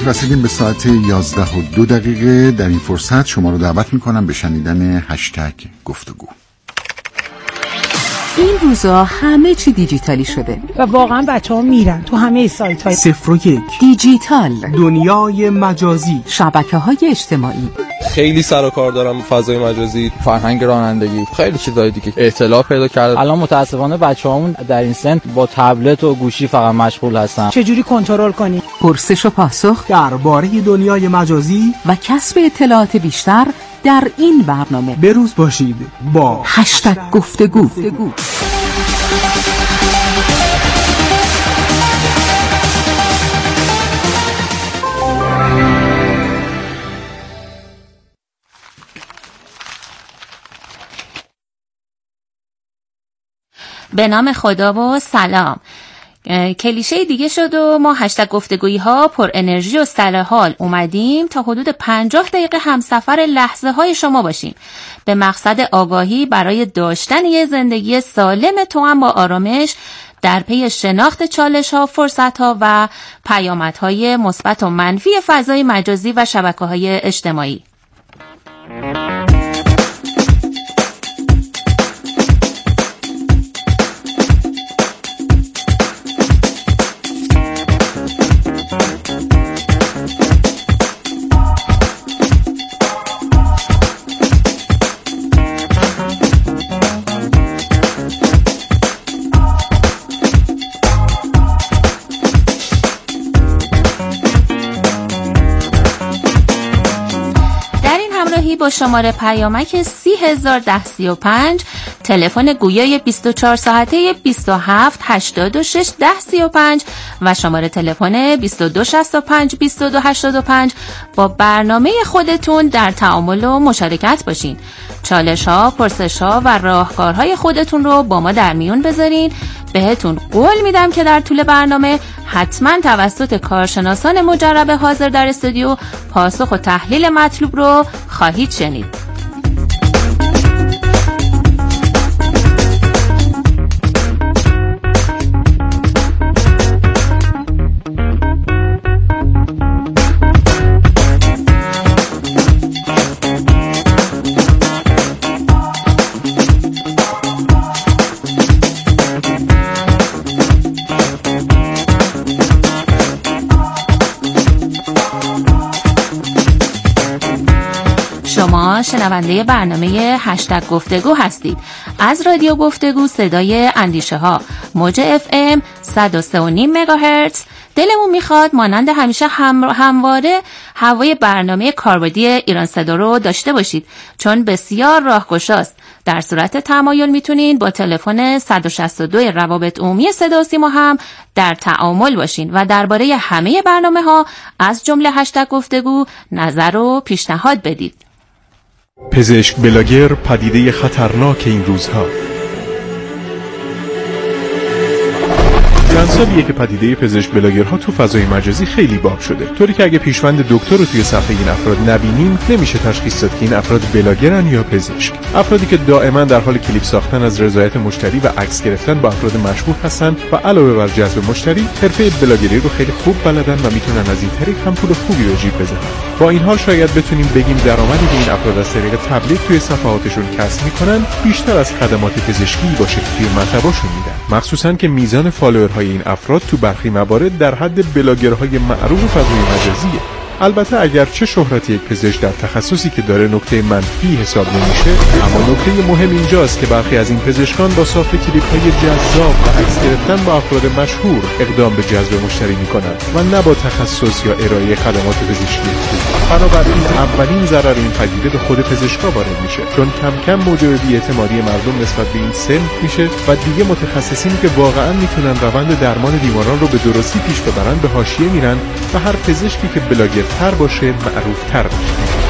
رسیدیم به ساعت 11:02. در این فرصت شما رو دعوت میکنم به شنیدن هشتگ گفتگو. این روزا همه چی دیجیتالی شده و واقعا بچه‌ها میرن تو همه سایت‌های 0-1 دیجیتال، دنیای مجازی، شبکه‌های اجتماعی. خیلی سر و کار دارم فضای مجازی، فرهنگ رانندگی، خیلی چیزای دیگه اطلاع پیدا کرده. الان متاسفانه بچه‌هامون در این سن با تبلت و گوشی فقط مشغول هستن. چجوری کنترل کنی؟ پرسش و پاسخ درباره دنیای مجازی و کسب اطلاعات بیشتر در این برنامه. بروز باشید با هشتگ گفتگو. به نام خدا و سلام. کلیشه دیگه شد و ما هشتگ گفتگویی ها پر انرژی و سرحال اومدیم تا حدود 50 دقیقه همسفر لحظه های شما باشیم به مقصد آگاهی برای داشتن یه زندگی سالم توأم با آرامش در پی شناخت چالش ها، فرصت ها و پیامدهای مثبت و منفی فضای مجازی و شبکه‌های اجتماعی. با شماره پیامک 301035 تلفن گویای 24 ساعته 27 86 1035 و شماره تلفن 2265 2285 با برنامه خودتون در تعامل و مشارکت باشین. چالش ها، پرسش ها و راهکارهای خودتون رو با ما در میون بذارین. بهتون قول میدم که در طول برنامه حتما توسط کارشناسان مجرب حاضر در استودیو پاسخ و تحلیل مطلوب رو خواهید شنید. شما شنونده برنامه هشتگ گفتگو هستید از رادیو گفتگو صدای اندیشه ها، موج FM 103.5 مگاهرتز. دلمون میخواد مانند همیشه همواره هوای برنامه کاربردی ایران صدا رو داشته باشید چون بسیار راهگشاست. در صورت تمایل میتونین با تلفن 162 روابط عمومی صدا و سیما هم در تعامل باشین و درباره همه برنامه ها از جمله هشتگ گفتگو نظر و پیشنهاد بدید. پزشک بلاگر، پدیده خطرناک این روزها. چند سالیه که پدیده پزشک بلاگرها تو فضای مجازی خیلی باب شده، طوری که اگه پیشوند دکتر رو توی صفحه این افراد نبینیم نمیشه تشخیص داد که این افراد بلاگرن یا پزشک. افرادی که دائما در حال کلیپ ساختن از رضایت مشتری و عکس گرفتن با افراد مشهور هستن و علاوه بر جذب مشتری حرفه بلاگری رو خیلی خوب بلدن و میتونن از این طریق هم پول خوبی به جیب بزنن. با این حال شاید بتونیم بگیم درآمدی که این افراد از طریق تبلیغ توی صفحاتشون کسب میکنن بیشتر از خدمات پزشکی باشه که توی مرتباشون میدن، مخصوصا که میزان فالوورهای این افراد تو برخی موارد در حد بلاگرهای معروف فضای مجازیه. البته اگرچه شهرت یک پزشک در تخصصی که داره نکته منفی حساب نمیشه، اما نکته مهم اینجاست که برخی از این پزشکان با ساخت کلیپ‌های جذاب و عکس گرفتن با افراد مشهور اقدام به جذب مشتری میکنند و نه با تخصص یا ارائه خدمات پزشکی خوب. بنابراین اولین ضرر این پدیده به خود پزشکا وارد میشه، چون کم کم موجب بی‌اعتمادی مردم نسبت به این صنف میشه و دیگه متخصصینی که واقعا میتونن روند درمان بیماران رو به درستی پیش ببرن به حاشیه میرن و هر پزشکی که بلاگرتر باشه معروفتر باشه.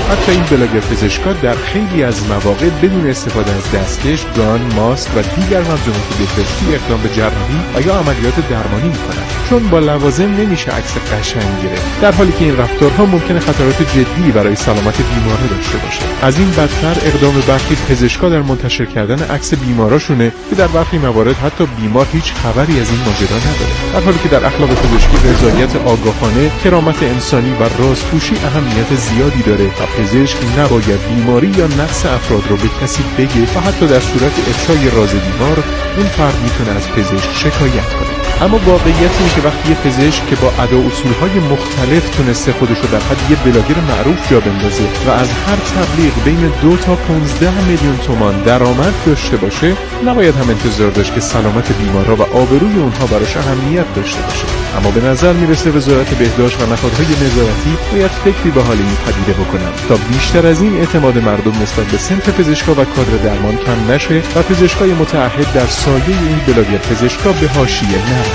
حتی این بلاگر پزشکا در خیلی از مواقع بدون استفاده از دستکش، گان، ماسک و دیگر ملزومات بهداشتی اقدام به جراحی و یا عملیات درمانی میکنند، چون با لوازم نمیشه عکس قشنگ گرفت، در حالی که این رفتارها ممکنه خطرات جدی برای سلامت بیمار داشته باشه. از این بدتر اقدام برخی پزشکا در منتشر کردن عکس بیماراشونه که در برخی موارد حتی بیمار هیچ خبری از این ماجرا نداره، در حالی که در اخلاق پزشکی رضایت آگاهانه، کرامت انسانی و رازپوشی اهمیت زیادی داره و پزشک نباید بیماری یا نقص افراد رو به کسی بگه و حتی در صورت افشای راز بیمار اون فرد میتونه از پزشک شکایت کنه. اما واقعیت اینه که وقتی یه پزشک که با ادا و اصولهای مختلف تونسته خودش رو در حد یه بلاگر معروف جا بندازه و از هر تبلیغ بین 2 تا 15 میلیون تومان درآمد داشته باشه، نباید هم انتظار داشت که سلامت بیمارا و آبروی اونها براش اهمیت داشته باشه. اما به نظر میرسه وزارت بهداشت و نهادهای نظارتی باید فکری به حال این پدیده بکنن تا بیشتر از این اعتماد مردم نسبت به صنف پزشکا و کادر درمان کم نشه و پزشکای متعهد در سایه این بلاگر پزشکا به حاشیه نرن.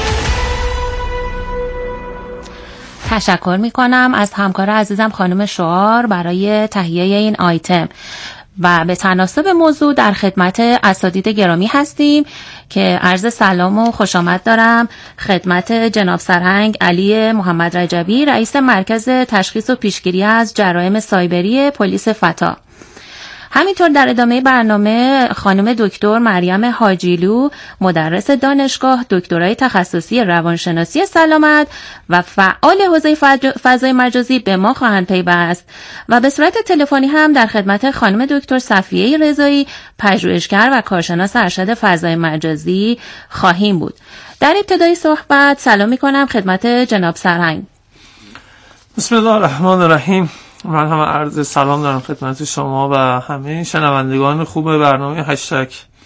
تشکر میکنم از همکار عزیزم خانم شعار برای تهیه این آیتم و به تناسب موضوع در خدمت اساتید گرامی هستیم که عرض سلام و خوش آمد دارم خدمت جناب سرهنگ علی محمد رجبی، رئیس مرکز تشخیص و پیشگیری از جرایم سایبری پلیس فتا. همینطور در ادامه برنامه خانم دکتر مریم حاجیلو، مدرس دانشگاه، دکترای تخصصی روانشناسی سلامت و فعال حوزه فضای مجازی به ما خواهند پیوست و به صورت تلفنی هم در خدمت خانم دکتر صفیه رضایی، پژوهشگر و کارشناس ارشد فضای مجازی خواهیم بود. در ابتدای صحبت سلام می‌کنم خدمت جناب سرهنگ. بسم الله الرحمن الرحیم. من هم عرض سلام دارم خدمت شما و همه شنوندگان خوب برنامه هشتگ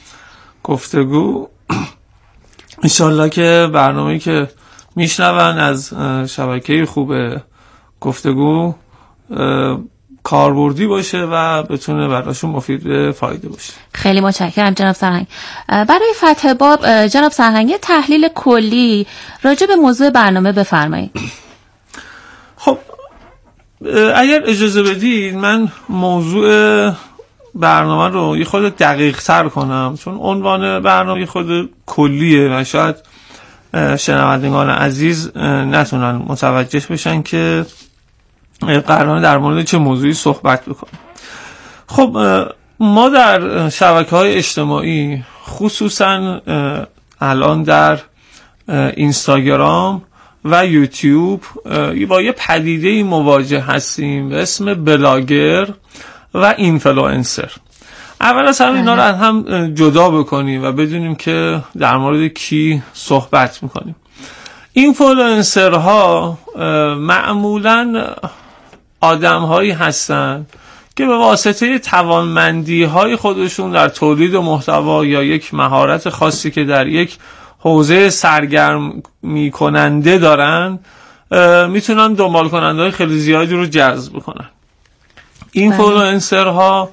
گفتگو. انشالله که برنامه‌ای که میشنون از شبکه خوب گفتگو کاربردی باشه و بتونه براشون مفید به فایده باشه. خیلی متشکرم جناب سرهنگ. برای فتح باب جناب سرهنگ تحلیل کلی راجع به موضوع برنامه بفرمایید. خب اگر اجازه بدید من موضوع برنامه رو یه خود دقیق تر کنم، چون عنوان برنامه یه خود کلیه و شاید شنوندگان عزیز نتونن متوجه بشن که قراره در مورد چه موضوعی صحبت بکنیم. خب ما در شبکه‌های اجتماعی خصوصا الان در اینستاگرام و یوتیوب با یه پدیده‌ای مواجه هستیم به اسم بلاگر و اینفلوئنسر. اول از همه اینا رو از هم جدا بکنیم و بدونیم که در مورد کی صحبت میکنیم. اینفلوئنسرها معمولاً آدم‌هایی هستن که به واسطه توانمندی‌های خودشون در تولید محتوا یا یک مهارت خاصی که در یک حوزه سرگرم میکننده دارن میتونن دنبال کننده های خیلی زیادی رو جذب کنن. اینفلوئنسرها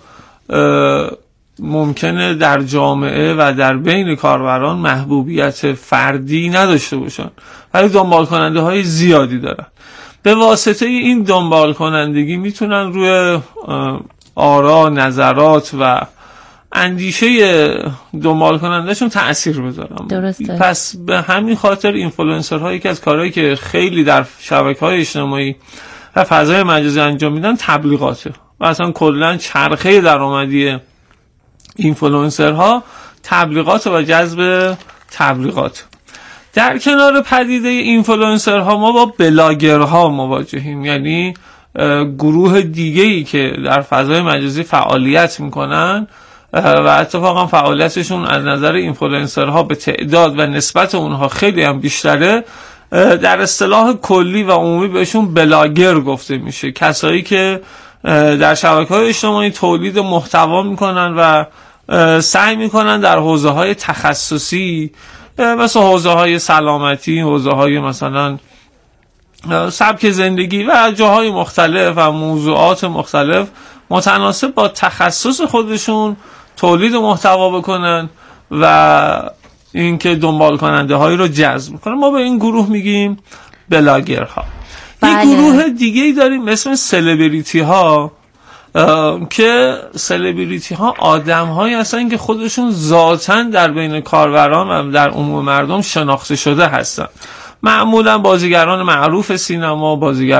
ممکنه در جامعه و در بین کاربران محبوبیت فردی نداشته باشن ولی دنبال کننده های زیادی دارن. به واسطه این دنبال کنندگی میتونن روی آرا، نظرات و اندیشه دنبال کنندهشون تأثیر بذارن. درسته. پس به همین خاطر اینفلوئنسرها یکی از کارهایی که خیلی در شبکه‌های اجتماعی و فضای مجازی انجام میدن تبلیغاته و اصلا کلا چرخه درآمدی اینفلوئنسرها تبلیغات و جذب تبلیغات. در کنار پدیده اینفلوئنسرها ما با بلاگرها مواجهیم، یعنی گروه دیگه‌ای که در فضای مجازی فعالیت میکنن و اتفاقا فعالیتشون از نظر اینفلوئنسرها به تعداد و نسبت اونها خیلی هم بیشتره. در اصطلاح کلی و عمومی بهشون بلاگر گفته میشه، کسایی که در شبکه‌های اجتماعی تولید محتوا میکنن و سعی میکنن در حوزه‌های تخصصی مثل حوزه‌های سلامتی، حوزه‌های مثلا سبک زندگی و جاهای مختلف و موضوعات مختلف متناسب با تخصص خودشون تولید محتوا بکنن و اینکه دنبال کننده هایی رو جذب کنن. ما به این گروه میگیم بلاگرها. یک گروه دیگه ای داریم اسم سلبریتی ها. که سلبریتی ها آدم هایی هستن که خودشون ذاتاً در بین کاربران و در عموم مردم شناخته شده هستن. معمولا بازیگران معروف سینما،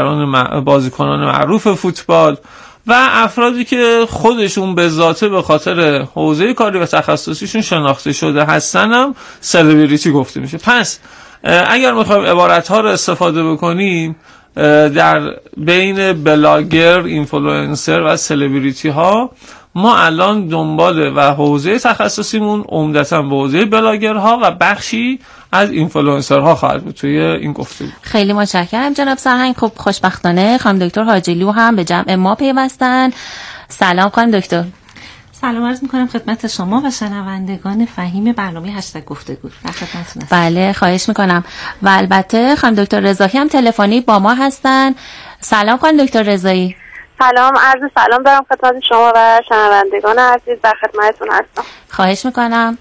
بازیکنان معروف فوتبال و افرادی که خودشون به ذاته به خاطر حوزه کاری و تخصصیشون شناخته شده هستن هم سلبریتی گفته میشه. پس اگر میخوایم عبارت‌ها رو استفاده بکنیم در بین بلاگر، اینفلوئنسر و سلبریتی ها، ما الان دنبال و حوزه تخصصیمون عمدتاً به حوزه بلاگرها و بخشی از اینفلوئنسرها خواهد بود توی این گفتگو. خیلی متشکرم جناب سرهنگ. خب خوشبختانه خانم دکتر حاجیلو هم به جمع ما پیوستن. سلام خانم دکتر. سلام عرض میکنم خدمت شما و شنوندگان فهیم برنامه هشتگ گفتگو. در خدمتتون هستم. بله خواهش میکنم. و البته خانم دکتر رضایی هم تلفنی با ما هستن. سلام خانم دکتر رضایی. سلام، عرض سلام دارم خدمت شما و شنوندگان عزیز. در خدمتتون هستم. خواهش میکنم.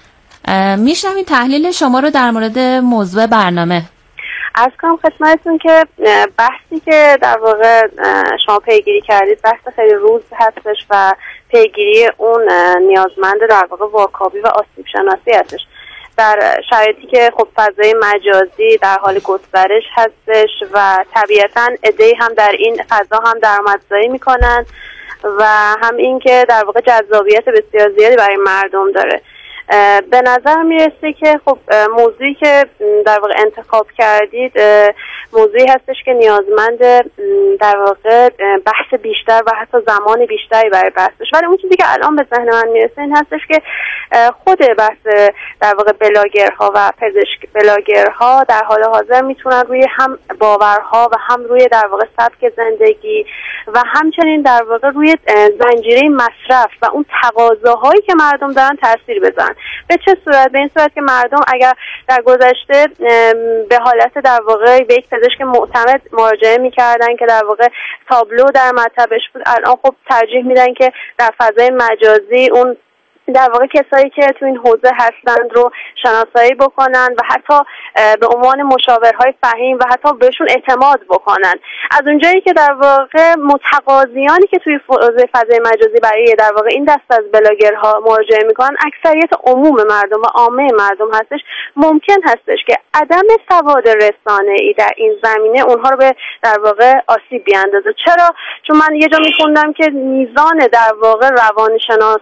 میشنویم تحلیل شما رو در مورد موضوع برنامه. عرض کنم خدمتتون که بحثی که در واقع شما پیگیری کردید بحث خیلی روز هستش و پیگیری اون نیازمند در واقع واکاوی و آسیب شناسی هستش در شرایطی که خب فضای مجازی در حال گسترش هستش و طبیعتاً عده‌ای هم در این فضا هم درآمدزایی میکنن و هم این که در واقع جذابیت بسیار زیادی برای مردم داره. به نظر میرسه که خب موضوعی که در واقع انتخاب کردید موضوعی هستش که نیازمند در واقع بحث بیشتر و حتی زمان بیشتری برای بحثش، ولی اون چیزی که الان به ذهن من میرسه این هستش که خود بحث در واقع بلاگرها و پزشک بلاگرها در حال حاضر میتونن روی هم باورها و هم روی در واقع سبک زندگی و همچنین در واقع روی زنجیره مصرف و اون تقاضاهایی که مردم دارن تاثیر بذارن. به چه صورت؟ به این صورت که مردم اگر در گذشته به حالت در واقع به یک پزشک معتمد مراجعه میکردن که در واقع تابلو در مطبش بود، الان خب ترجیح میدن که در فضای مجازی اون در واقع کسایی که تو این حوزه هستند رو شناسایی بکنن و حتی به عنوان مشاورهای فهیم و حتی بهشون اعتماد بکنن. از اونجایی که در واقع متقاضیانی که توی حوزه فضای مجازی برای در واقع این دست از بلاگرها مراجعه میکنن اکثریت عموم مردم و عامه مردم هستش، ممکن هستش که عدم سواد رسانه‌ای در این زمینه اونها رو به در واقع آسیب بیاندازه. چرا؟ چون من یه جا میخوندم که میزان در واقع روانشناس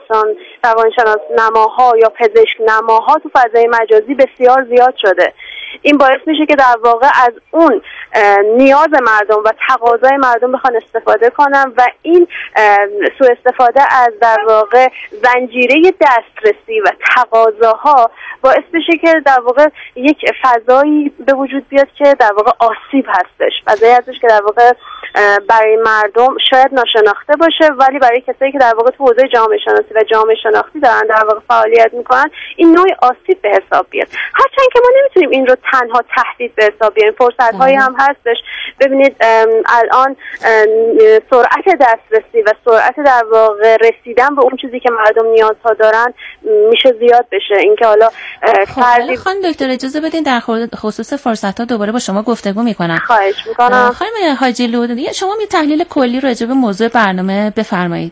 نماها یا پزشک نماها تو فضای مجازی بسیار زیاد شده. این باعث میشه که در واقع از اون نیاز مردم و تقاضای مردم بخوان استفاده کنن و این سوء استفاده از در واقع زنجیره دسترسی و تقاضاها باعث بشه که در واقع یک فضایی به وجود بیاد که در واقع آسیب هستش، فضایی هستش که در واقع برای مردم شاید ناشناخته باشه، ولی برای کسایی که در واقع تو حوزه جامعه شناسی و جامعه شناختی دارن در واقع فعالیت میکنن این نوع آسیب به حساب بیاد. هرچند که ما نمیتونیم این رو تنها تهدید به حساب بیاریم، فرصت‌هایی هم هستش. ببینید الان سرعت دسترسی و سرعت در واقع رسیدن به اون چیزی که مردم نیازها دارن میشه زیاد بشه. اینکه حالا خانم دکتر اجازه بدین در خصوص فرصت‌ها دوباره با شما گفتگو میکنم. خواهش میکنم. خانم حاجیلو شما می تحلیل کلی راجع به موضوع برنامه بفرمایید.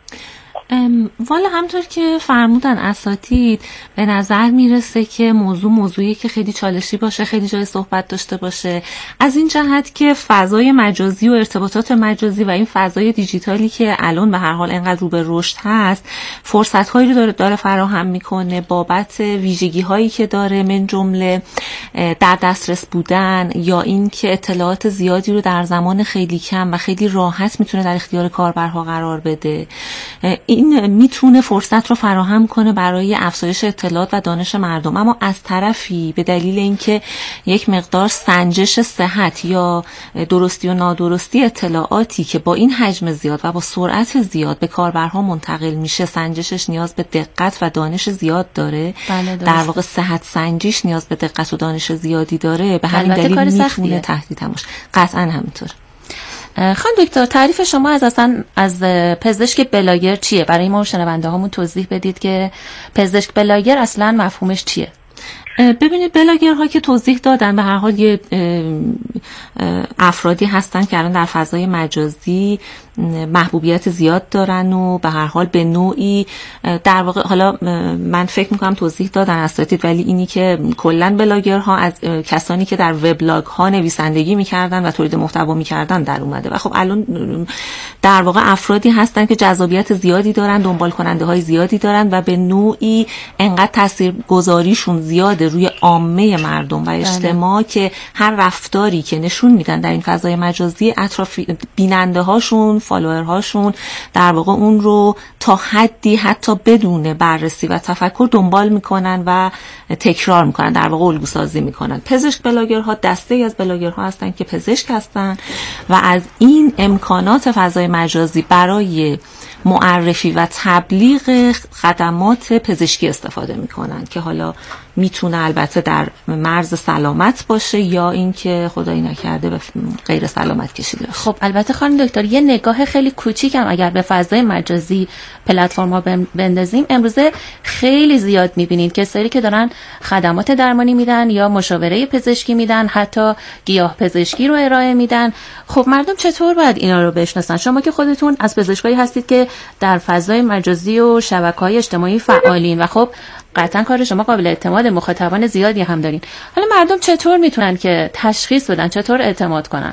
والا همطور که فرمودن اساتید به نظر میرسه که موضوعی که خیلی چالشی باشه، خیلی جای صحبت داشته باشه، از این جهت که فضای مجازی و ارتباطات مجازی و این فضای دیجیتالی که الان به هر حال انقدر رو به رشد هست فرصت‌هایی رو داره فراهم میکنه بابت ویژگی‌هایی که داره، من جمله در دسترس بودن یا این که اطلاعات زیادی رو در زمان خیلی کم و خیلی راحت میتونه در اختیار کاربرها قرار بده. این میتونه فرصت رو فراهم کنه برای افزایش اطلاعات و دانش مردم، اما از طرفی به دلیل اینکه یک مقدار سنجش صحت یا درستی و نادرستی اطلاعاتی که با این حجم زیاد و با سرعت زیاد به کاربرها منتقل میشه، سنجشش نیاز به دقت و دانش زیاد داره. در واقع صحت سنجیش نیاز به دقت و دانش زیادی داره، به همین دلیل میتونه تهدید هم باشه. قطعا همینطور. خانم دکتر تعریف شما از پزشک بلاگر چیه؟ برای ما شنونده هامون توضیح بدید که پزشک بلاگر اصلا مفهومش چیه؟ ببینید بلاگرها که توضیح دادن به هر حال یه افرادی هستن که الان در فضای مجازی محبوبیت زیاد دارن و به هر حال به نوعی در واقع، حالا من فکر میکنم توضیح دادن اساتید، ولی اینی که کلا بلاگرها از کسانی که در وبلاگ ها نویسندگی میکردن و تولید محتوا میکردن در اومده و خب الان در واقع افرادی هستن که جذابیت زیادی دارن، دنبال کننده های زیادی دارن و به نوعی انقدر تاثیرگذاریشون زیاده روی عامه مردم و اجتماع که هر رفتاری که نشون میدن در این فضای مجازی، اطراف بیننده هاشون، فالوور هاشون در واقع اون رو تا حدی حتی بدون بررسی و تفکر دنبال میکنن و تکرار میکنن، در واقع الگو سازی میکنن. پزشک بلاگرها دسته از بلاگرها هستن که پزشک هستن و از این امکانات فضای مجازی برای معرفی و تبلیغ خدمات پزشکی استفاده میکنن که حالا میتونه البته در مرز سلامت باشه یا اینکه خدایی نکرده به غیر سلامت کشیده باشه. خب البته خانم دکتر یه نگاه خیلی کوچیکم اگر به فضای مجازی پلتفرم‌ها بندازیم، امروزه خیلی زیاد میبینید کسایی که دارن خدمات درمانی میدن یا مشاوره پزشکی میدن، حتی گیاه پزشکی رو ارائه میدن. خب مردم چطور باید اینا رو بشناسن؟ شما که خودتون از پزشکایی هستید که در فضای مجازی و شبکه‌های اجتماعی فعالین و خب قطعا کار شما قابل اعتماد، مخاطبان زیادی هم دارین. حالا مردم چطور میتونن که تشخیص بدن، چطور اعتماد کنن؟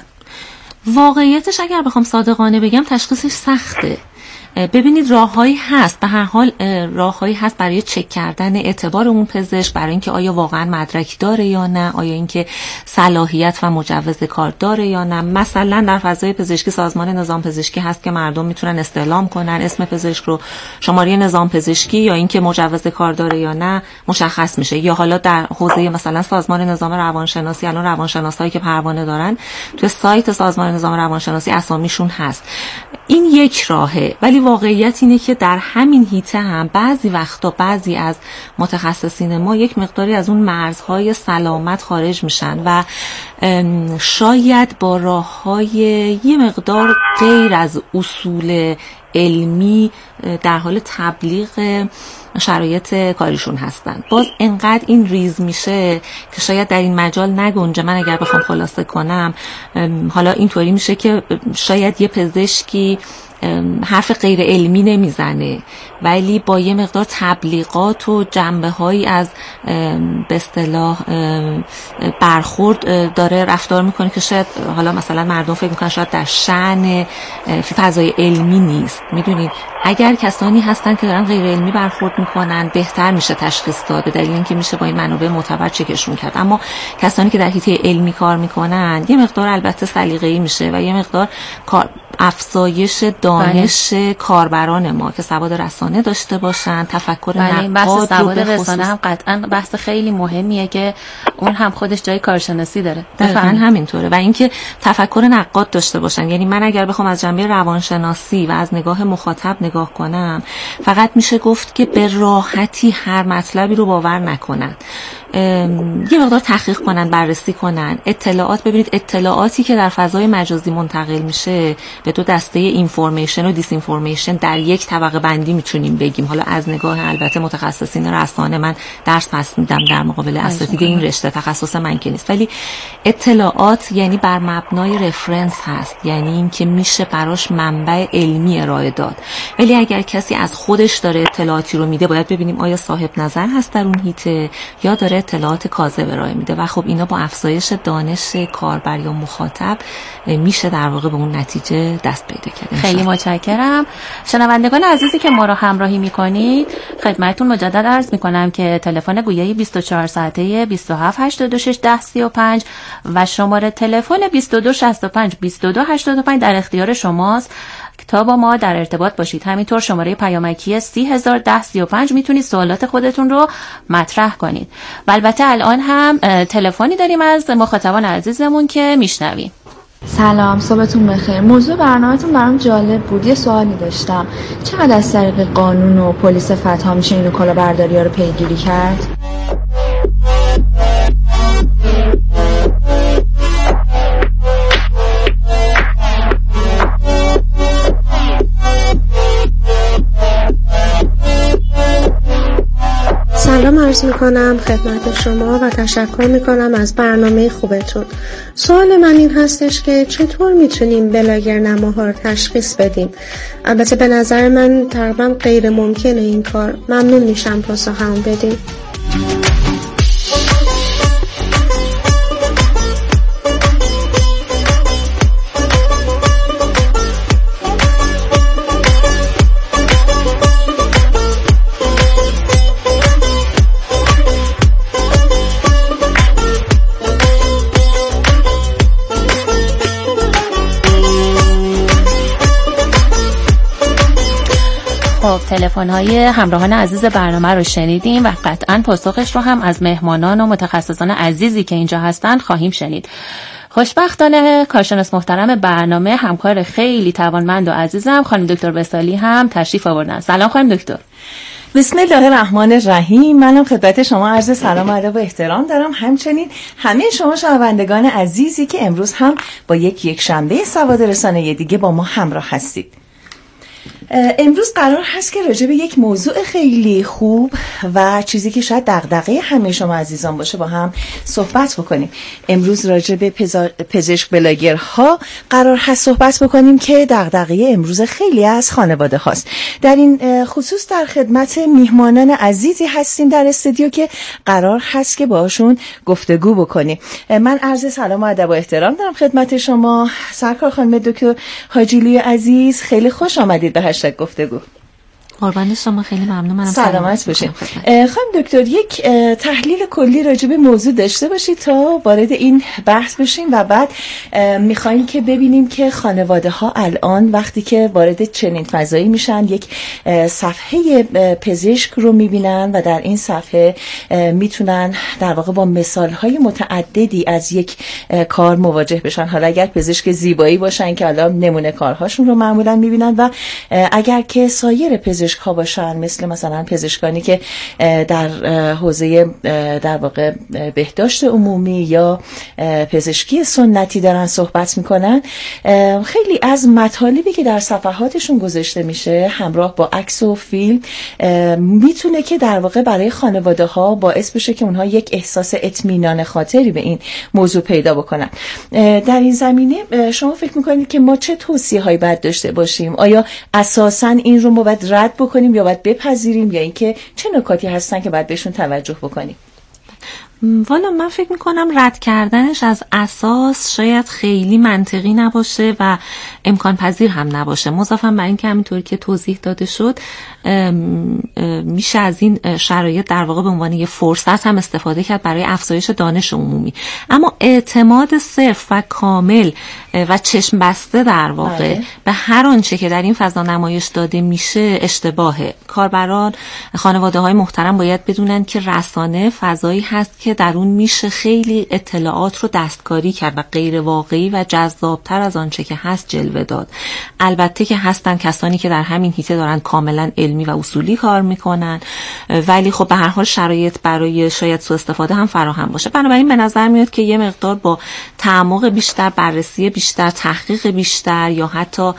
واقعیتش اگر بخوام صادقانه بگم تشخیصش سخته. ببینید راههایی هست، به هر حال راههایی هست برای چک کردن اعتبار اون پزشک، برای اینکه آیا واقعا مدرک داره یا نه، آیا اینکه صلاحیت و مجوز کار داره یا نه. مثلا در فضای پزشکی سازمان نظام پزشکی هست که مردم میتونن استعلام کنن اسم پزشک رو، شماره نظام پزشکی یا اینکه مجوز کار داره یا نه مشخص میشه. یا حالا در حوزه مثلا سازمان نظام روانشناسی، الان روانشناسایی که پروانه دارن تو سایت سازمان نظام روانشناسی اسامیشون هست. این یک راهه، ولی واقعیت اینه که در همین حیطه هم بعضی وقتا بعضی از متخصصین ما یک مقداری از اون مرزهای سلامت خارج میشن و شاید با راههای یه مقدار غیر از اصول علمی در حال تبلیغ شرایط کاریشون هستن. باز انقدر این ریز میشه که شاید در این مجال نگنجه. من اگر بخوام خلاصه کنم، حالا اینطوری میشه که شاید یه پزشکی حرف غیر علمی نمیزنه ولی با یه مقدار تبلیغات و جنبه‌هایی از به اصطلاح برخورد داره رفتار میکنه که شاید حالا مثلا مردم فکر میکنن شاید در شأن فضای علمی نیست. میدونید اگر کسانی هستن که دارن غیر علمی برخورد میکنن بهتر میشه تشخیص داد، به دلیل اینکه میشه با این منابع معتبر چکشون کرد. اما کسانی که در حیطه علمی کار میکنن یه مقدار البته سلیقه‌ای میشه و یه مقدار افزایش دانش کاربران ما که سواد رسانه داشته باشن، تفکر نقاد سواد رسانه هم قطعا بحث خیلی مهمیه که اون هم خودش جای کارشناسی داره. دقیقاً همینطوره. و اینکه تفکر نقاد داشته باشن. یعنی من اگر بخوام از جنبه روانشناسی و از نگاه مخاطب نگاه کنم، فقط میشه گفت که به راحتی هر مطلبی رو باور نکنن، یه مقدار تحقیق کنن، بررسی کنن، اطلاعات. ببینید اطلاعاتی که در فضای مجازی منتقل میشه به دو دسته اینفورمیشن و دیس اینفورمیشن در یک طبقه بندی میتونیم بگیم. حالا از نگاه البته متخصصین رسانه من درس پس میدم در مقابل اساتید این رشته، تخصص من که نیست، ولی اطلاعات یعنی بر مبنای رفرنس هست، یعنی این که میشه براش منبع علمی ارائه داد. ولی اگر کسی از خودش داره اطلاعاتی رو میده، باید ببینیم آیا صاحب نظر هست در اون حیطه یا داره اطلاعات کاذب ارائه میده. و خب اینا با افزایش دانش کاربر یا مخاطب میشه در واقع به اون نتیجه دست پیدا کرد. خیلی متشکرم. شنوندگان عزیزی که ما رو همراهی میکنید، خدمتتون مجدد عرض میکنم که تلفن گویای 24 ساعته 27 86 10 35 و شماره تلفن 22 65 22 85 در اختیار شماست تا با ما در ارتباط باشید. همینطور شماره پیامکی 30010 35 میتونید سوالات خودتون رو مطرح کنید. و البته الان هم تلفنی داریم از مخاطبان عزیزمون که میشنویم. سلام، صبحتون بخیر. موضوع برنامه‌تون برام جالب بود. یه سوالی داشتم. چقدر از طریق قانون و پلیس فتح میشه این کلاهبرداری‌ها رو پیگیری کرد؟ سلام عرض میکنم خدمت شما و تشکر میکنم از برنامه خوبتون. سوال من این هستش که چطور میتونیم بلاگر نماها رو تشخیص بدیم؟ البته به نظر من تقریبا غیر ممکنه این کار. ممنون میشم پاسخ هم بدیم. خب تلفن‌های همراهان عزیز برنامه رو شنیدیم و قطعاً پاسخش رو هم از مهمانان و متخصصان عزیزی که اینجا هستن خواهیم شنید. خوشبختانه کارشناس محترم برنامه، همکار خیلی توانمند و عزیزم خانم دکتر وصالی هم تشریف آوردن. سلام خانم دکتر. بسم الله الرحمن الرحیم. منم خدمت شما عرض سلام و ادب و احترام دارم، همچنین همه شما شنوندگان عزیزی که امروز هم با یک شنبه سواد رسانه دیگه با ما همراه هستید. امروز قرار هست که راجع به یک موضوع خیلی خوب و چیزی که شاید دغدغه همه شما عزیزان باشه با هم صحبت بکنیم. امروز راجع به پزشک بلاگرها قرار هست صحبت بکنیم که دغدغه امروز خیلی از خانواده هاست. در این خصوص در خدمت میهمانان عزیزی هستیم در استودیو که قرار هست که باشون گفتگو بکنیم. من عرض سلام و ادب و احترام دارم خدمت شما سرکار خانم دکتر حاجیلی عزیز. خیلی خوش آمدید به هشتگ گفتگو. قربان شما، خیلی ممنون. منم سلامت باشین. خانم دکتر یک تحلیل کلی راجع به موضوع داشته باشید تا وارد این بحث بشیم و بعد میخوایم که ببینیم که خانواده ها الان وقتی که وارد چنین فضایی میشن یک صفحه پزشک رو میبینن و در این صفحه میتونن در واقع با مثال های متعددی از یک کار مواجه بشن. حالا اگر پزشک زیبایی باشن که الان نمونه کارهاشون رو معمولا میبینن و اگر که سایر پزشک ها باشن مثلا پزشکانی که در حوزه در واقع بهداشت عمومی یا پزشکی سنتی دارن صحبت میکنن، خیلی از مطالبی که در صفحاتشون گذاشته میشه همراه با عکس و فیلم میتونه که در واقع برای خانواده ها باعث بشه که اونها یک احساس اطمینان خاطری به این موضوع پیدا بکنن. در این زمینه شما فکر میکنید که ما چه توصیه هایی باید داشته باشیم؟ آیا اساساً این رو ما باید رد بکنیم یا باید بپذیریم یا اینکه چه نکاتی هستن که باید بهشون توجه بکنیم؟ والا من فکر میکنم رد کردنش از اساس شاید خیلی منطقی نباشه و امکان پذیر هم نباشه. مضافاً بر این که همینطوری که توضیح داده شد میشه از این شرایط در واقع به عنوان یه فرصت هم استفاده کرد برای افزایش دانش عمومی، اما اعتماد صرف و کامل و چشم بسته در واقع به هر آنچه که در این فضا نمایش داده میشه اشتباهه. کاربران، خانواده های محترم باید بدونن که رسانه فضایی هست که در اون میشه خیلی اطلاعات رو دستکاری کرد و غیر واقعی و جذابتر از آنچه که هست جلوه داد. البته که هستن کسانی که در همین حیطه دارن کاملا علمی و اصولی کار میکنن، ولی خب به هر حال شرایط برای شاید سوء استفاده هم فراهم باشه. بنابراین به نظر میاد که یه مقدار با تعمق بیشتر، بررسی بیشتر، تحقیق بیشتر یا حتی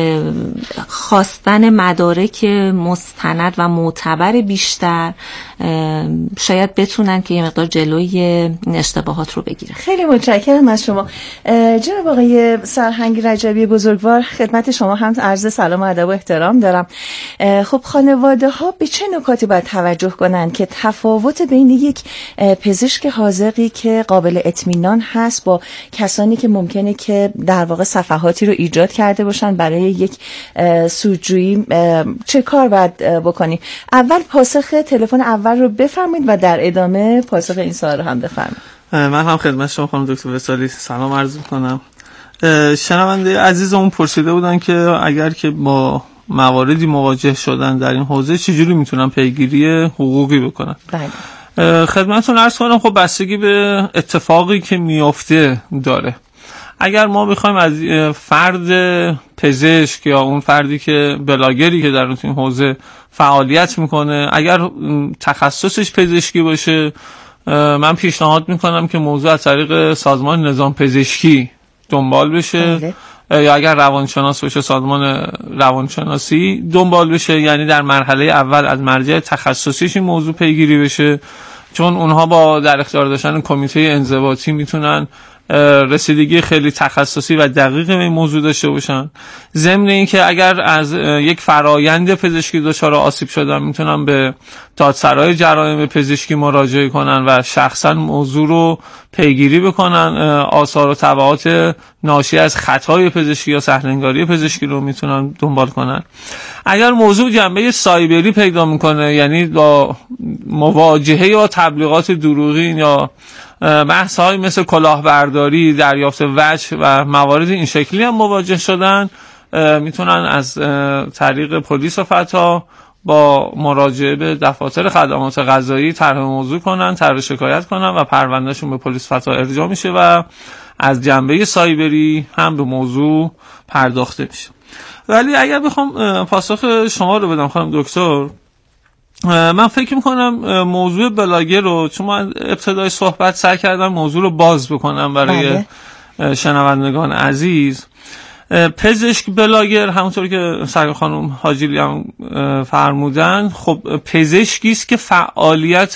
خواستن مدارک مستند و معتبر بیشتر شاید بتونن که یه مقدار جلوی این اشتباهات رو بگیرن. خیلی متشکرم از شما جناب آقای سرهنگ رجبی بزرگوار. خدمت شما هم عرض سلام و ادب و احترام دارم. خب خانواده ها به چه نکاتی باید توجه کنن که تفاوت بین یک پزشک حاذقی که قابل اطمینان هست با کسانی که ممکنه که در واقع صفحاتی رو ایجاد کرده باشن برای یک سودجویی چه کار باید بکنیم؟ اول پاسخ تلفن اول رو بفرمایید و در ادامه پاسخ این سوال رو هم بفرمایید. من هم خدمت شما خانم دکتر وصالی سلام عرض می‌کنم. شنونده عزیزمون پرسیده بودن که اگر که با مواردی مواجه شدن در این حوزه چجوری میتونن پیگیری حقوقی بکنن. بله. خدمتتون عرض کنم خب بستگی به اتفاقی که میفته داره. اگر ما بخوایم از فرد پزشک یا اون فردی که بلاگری که در این حوزه فعالیت میکنه اگر تخصصش پزشکی باشه، من پیشنهاد میکنم که موضوع از طریق سازمان نظام پزشکی دنبال بشه. یا اگر روانشناس باشه سازمان روانشناسی دنبال بشه، یعنی در مرحله اول از مرجع تخصصیش این موضوع پیگیری بشه، چون اونها با در اختیار داشتن کمیته انضباطی میتونن رسیدگی خیلی تخصصی و دقیق به این موضوع داشته باشن. ضمن اینکه اگر از یک فرایند پزشکی دچار آسیب شدن میتونن به دادسرای جرایم پزشکی مراجعه کنن و شخصا موضوع رو پیگیری بکنن، آثار و تبعات ناشی از خطای پزشکی یا سهل‌انگاری پزشکی رو میتونن دنبال کنن. اگر موضوع جنبه سایبری پیدا میکنه، یعنی با مواجهه یا تبلیغات دروغین یا بحث های مثل کلاهبرداری، دریافت وجه و موارد این شکلی هم مواجه شدن، میتونن از طریق پلیس و فتا با مراجعه به دفاتر خدمات قضایی طرح موضوع کنن، طرح شکایت کنن و پروندهشون به پلیس فتا ارجاع میشه و از جنبه سایبری هم به موضوع پرداخته میشه. ولی اگر بخوام پاسخ شما رو بدم خانم دکتر، من فکر میکنم موضوع بلاگر رو، چون من ابتدای صحبت سعی کردم موضوع رو باز بکنم برای شنوندگان عزیز. پزشک بلاگر همونطور که سرکار خانم حاجیلی هم فرمودن، خب پزشکی است که فعالیت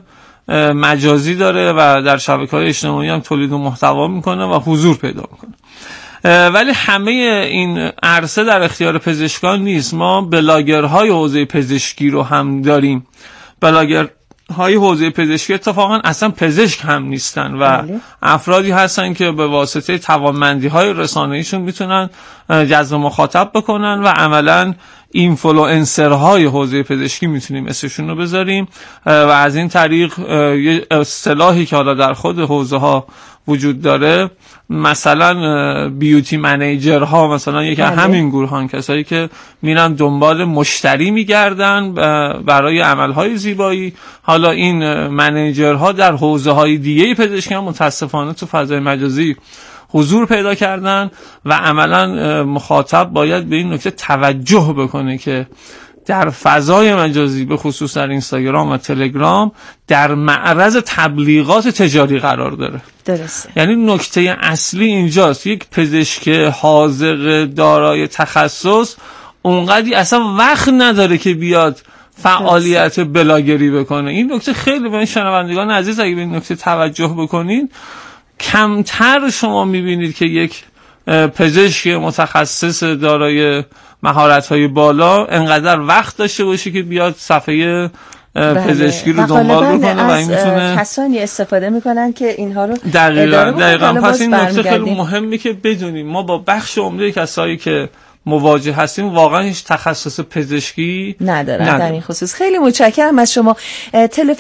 مجازی داره و در شبکه‌های اجتماعی هم تولید محتوا میکنه و حضور پیدا میکنه. ولی همه این عرصه در اختیار پزشکان نیست. ما بلاگرهای حوزه پزشکی رو هم داریم. بلاگرهای حوزه پزشکی اتفاقا اصلا پزشک هم نیستن و افرادی هستن که به واسطه توانمندی‌های رسانه‌ایشون میتونن جذب مخاطب بکنن و عملاً اینفلوئنسرهای حوزه پزشکی میتونیم اسمشون رو بذاریم و از این طریق یه اصطلاحی که حالا در خود حوزه ها وجود داره، مثلا بیوتی منیجرها مثلا یکی همین گروه ها، کسایی که میرن دنبال مشتری میگردن برای عملهای زیبایی. حالا این منیجرها در حوزه های دیگه پزشکی هم متاسفانه تو فضای مجازی حضور پیدا کردن و عملا مخاطب باید به این نکته توجه بکنه که در فضای مجازی به خصوص در اینستاگرام و تلگرام در معرض تبلیغات تجاری قرار داره. درسته. یعنی نکته اصلی اینجاست، یک پزشک حاذق دارای تخصص اونقدی اصلا وقت نداره که بیاد فعالیت بلاگری بکنه. این نکته خیلی به شنوندگان عزیز اگه به این نکته توجه بکنین، کمتر شما میبینید که یک پزشک متخصص دارای مهارت‌های بالا انقدر وقت داشته باشه که بیاد صفحه پزشکی رو دنبال بکنه و این میتونه کسانی استفاده میکنن که اینها رو دقیقاً. پس این نکته خیلی مهمه که بدونیم ما با بخش عمده کسایی که مواجه هستیم واقعا هیچ تخصص پزشکی ندارن در این خصوص. خیلی متشکرم از شما.